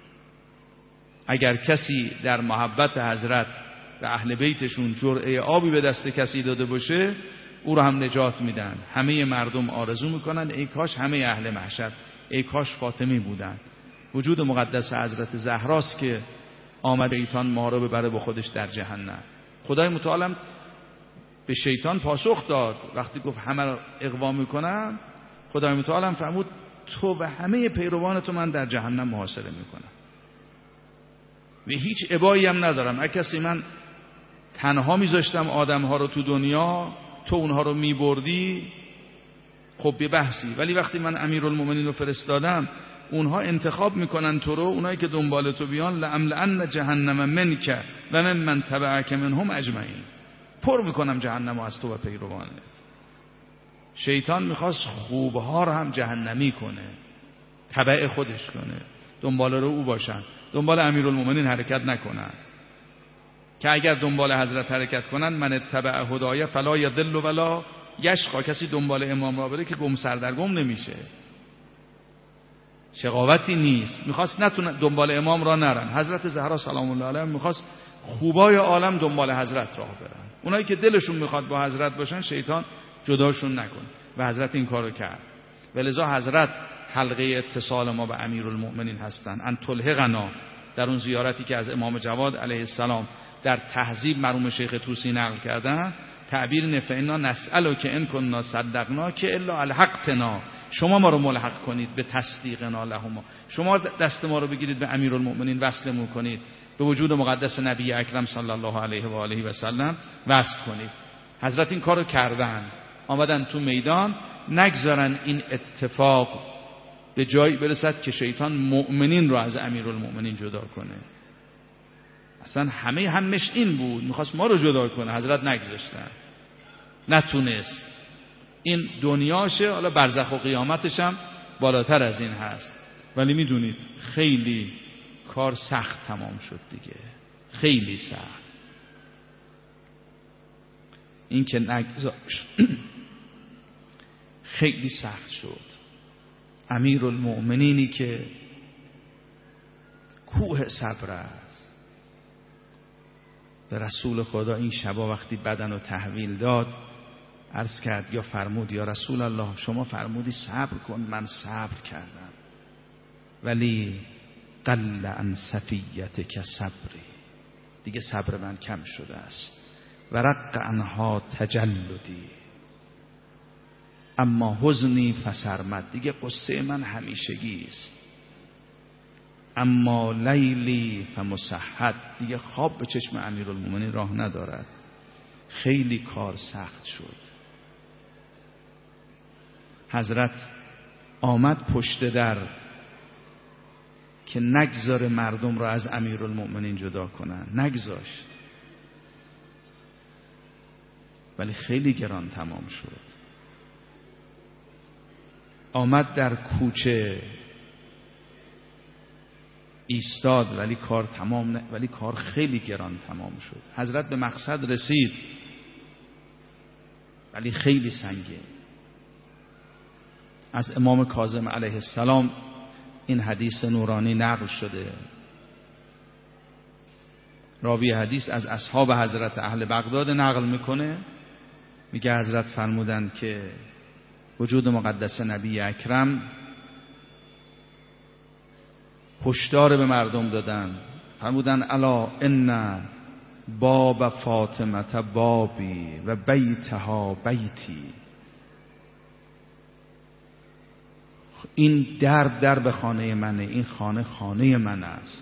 اگر کسی در محبت حضرت و اهل بیتشون جرعه آبی به دست کسی داده باشه، او رو هم نجات میدن. همه مردم آرزو میکنن ای کاش همه اهل محشر، ای کاش فاطمی بودن. وجود مقدس حضرت زهراست که آمد شیطان ما رو ببره با خودش در جهنم. خدای متعال به شیطان پاسخ داد وقتی گفت همه رو اغوا میکنم. خدای متعال فرمود تو و همه پیروان تو من در جهنم محاصره میکنم و هیچ ابایی هم ندارم. اگه کسی من تنها میذاشتم آدم ها رو تو دنیا، تو اونها رو میبردی، خب به بحثی، ولی وقتی من امیرالمومنین رو فرستادم اونها انتخاب میکنن تو رو، اونایی که دنبال تو بیان، لأملأن جهنم منک و من من تبعک منهم اجمعین، پر میکنم جهنم از تو و پیروانت. شیطان میخواست خوبها رو هم جهنمی کنه، تبع خودش کنه، دنبال رو او باشن، دنبال امیرالمومنین حرکت نکنن، که اگر دنبال حضرت حرکت کنن من اتبع هدایه فلا یضل ولا یشقی، کسی دنبال امام را بره که گم سردرگم نمیشه، شقاوتی نیست. میخواست نتونه دنبال امام را نرن. حضرت زهرا سلام الله علیها میخواست خوبای عالم دنبال حضرت راه برن، اونایی که دلشون میخواد با حضرت باشن شیطان جداشون نکن، و حضرت این کارو کرد. ولذا حضرت حلقه اتصال ما به امیرالمؤمنین هستند. ان تلحقنا، در اون زیارتی که از امام جواد علیه السلام در تهذیب مرحوم شیخ طوسی نقل کردن، تعبیر نفعنا نسألک ان کنا صدقنا که الا الحقتنا، شما ما رو ملحق کنید به تصدیقنا لهما، شما دست ما رو بگیرید به امیرالمؤمنین وصلمون کنید، به وجود مقدس نبی اکرم صلی الله علیه و آله و سلم وصل کنید. حضرت این کارو کردن، آمدن تو میدان، نگذارن این اتفاق به جایی برسد که شیطان مؤمنین رو از امیرالمؤمنین جدا کنه. اصلا همه همش این بود، میخواست ما رو جدا کنه، حضرت نگذاشتن، نتونست. این دنیاشه، حالا برزخ و قیامتش هم بالاتر از این هست. ولی میدونید خیلی کار سخت تمام شد دیگه، خیلی سخت. این که نگذاشت خیلی سخت شد. امیرالمؤمنینی که کوه صبر است، به رسول خدا این شبا وقتی بدن رو تحویل داد عرض کرد یا فرمود یا رسول الله شما فرمودی صبر کن، من صبر کردم، ولی قل عن صفیتک صبری، دیگه صبر من کم شده است، و رق عنها تجلدی، اما حزنی فسرمد، دیگه قصه من همیشگی است، اما لیلی فمسحد، دیگه خواب به چشم امیرالمومنین راه ندارد. خیلی کار سخت شد. حضرت آمد پشت در که نگذاره مردم را از امیرالمؤمنین جدا کنن، نگذاشت، ولی خیلی گران تمام شد. آمد در کوچه ایستاد، ولی کار تمام نه، ولی کار خیلی گران تمام شد. حضرت به مقصد رسید، ولی خیلی سنگین. از امام کاظم علیه السلام این حدیث نورانی نقل شده. راوی حدیث از اصحاب حضرت اهل بغداد نقل میکنه، میگه حضرت فرمودند که وجود مقدس نبی اکرم هشدار به مردم دادن، فرمودن الا ان باب فاطمه بابی و بیتها بیتی، این در در به خانه منه، این خانه خانه من است.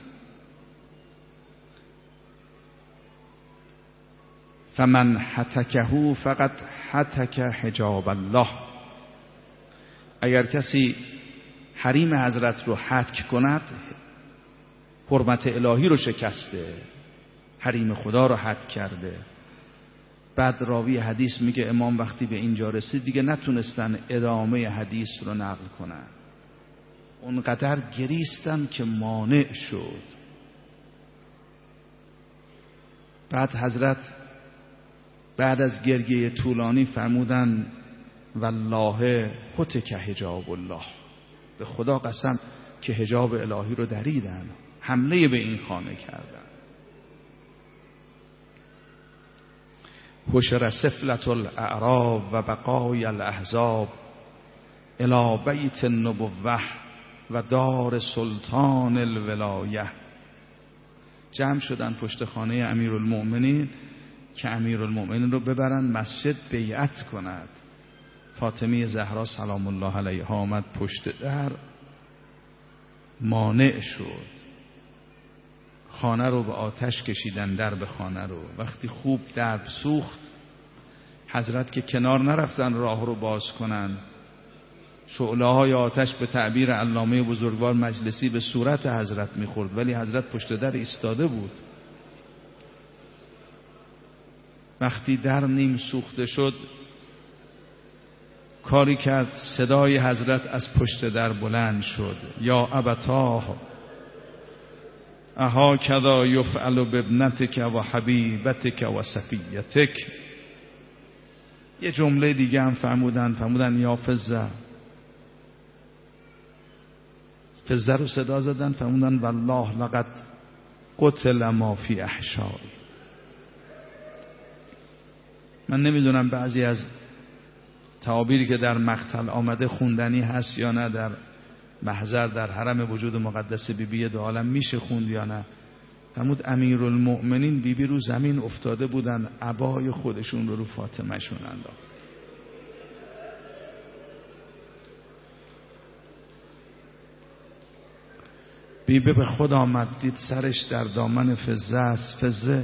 فمن حتکه فقط حتک حجاب الله. اگر کسی حریم حضرت رو حتک کند حرمت الهی رو شکسته، حریم خدا رو حتک کرده. بعد راوی حدیث میگه امام وقتی به اینجا رسید دیگه نتونستن ادامه حدیث رو نقل کنن، اونقدر گریستن که مانع شد. بعد حضرت بعد از گریه طولانی فرمودن والله هتک حجاب الله، به خدا قسم که حجاب الهی رو دریدن، حمله به این خانه کردن. حشر سفلة الاعراب و بقای الاحزاب الی بیت النبوة و دار سلطان الولایه. جمع شدن پشت خانه امیرالمؤمنین که امیرالمؤمنین رو ببرن مسجد بیعت کند. فاطمه زهرا سلام الله علیها آمد پشت در، مانع شد. خانه رو به آتش کشیدن، در به خانه رو. وقتی خوب درب سوخت، حضرت که کنار نرفتن راه رو باز کنن، شعله های آتش به تعبیر علامه بزرگوار مجلسی به صورت حضرت میخورد، ولی حضرت پشت در ایستاده بود. وقتی در نیم سوخته شد، کاری کرد صدای حضرت از پشت در بلند شد، یا ابتاه اها کذا یفعل بابنتک و حبیبتک و صفیتک. یه جمله دیگه هم فرمودن، فرمودن یا فزه. فزه رو صدا زدن، فرمودن والله لقد قتل ما فی احشای. من نمیدونم بعضی از تعابیری که در مقتل آمده خوندنی هست یا نه، در محضر در حرم وجود مقدس بی بی دو عالم میشه خوند یا نه. فرمود امیرالمؤمنین بی بی رو زمین افتاده بودن، عبای خودشون رو رو فاطمه شون انداخت. بی بی به خود آمد، دید سرش در دامن فزه است. فزه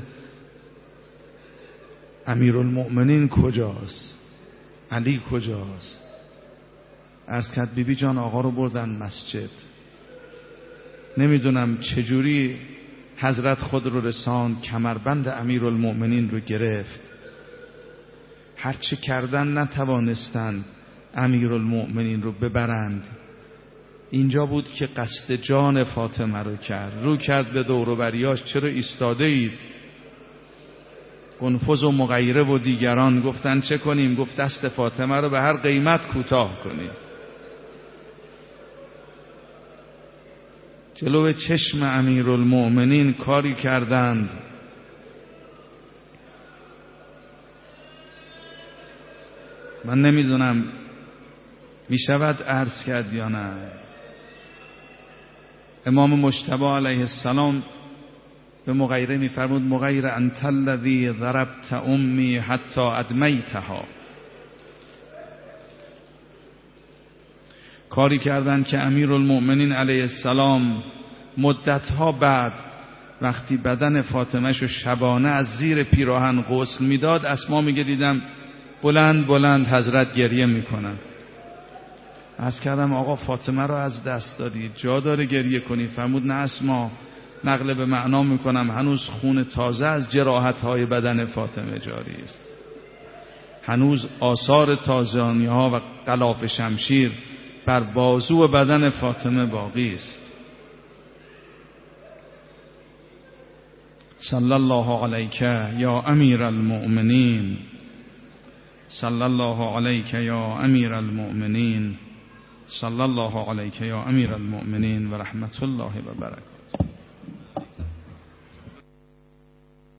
امیرالمؤمنین کجاست؟ علی کجاست؟ عرض کرد بی بی جان آقا رو بردن مسجد. نمیدونم چجوری حضرت خود رو رساند، کمربند امیرالمؤمنین رو گرفت. هرچه کردن نتوانستند امیرالمؤمنین رو ببرند. اینجا بود که قصد جان فاطمه رو کرد. رو کرد به دور و بریاش، چرا ایستاده اید؟ قنفذ و مغیره و دیگران گفتن چه کنیم؟ گفت دست فاطمه رو به هر قیمت کوتاه کنیم. جلو چشم امیرالمؤمنین کاری کردند من نمیدونم میشود عرض کرد یا نه. امام مجتبی علیه السلام به مغیره میفرمود مغیره انت الذی ضربت امی حتی ادمیتها. کاری کردند که امیرالمؤمنین علیه السلام مدتها بعد وقتی بدن فاطمه شو شبانه از زیر پیراهن غسل میداد، اسما میگه دیدم بلند بلند حضرت گریه میکنن. عرض کردم آقا فاطمه رو از دست دادی، جا داره گریه کنی؟ فرمود نه اسما، نقل به معنا میکنم هنوز خون تازه از جراحت‌های بدن فاطمه جاری است، هنوز آثار تازیانی ها و غلاف شمشیر بر بازو بدن فاطمه باقی است. صلی الله علیک یا امیر المؤمنین، صلی الله علیک یا امیر المؤمنین، صلی الله علیک یا امیر المؤمنین و رحمت الله و برکاته.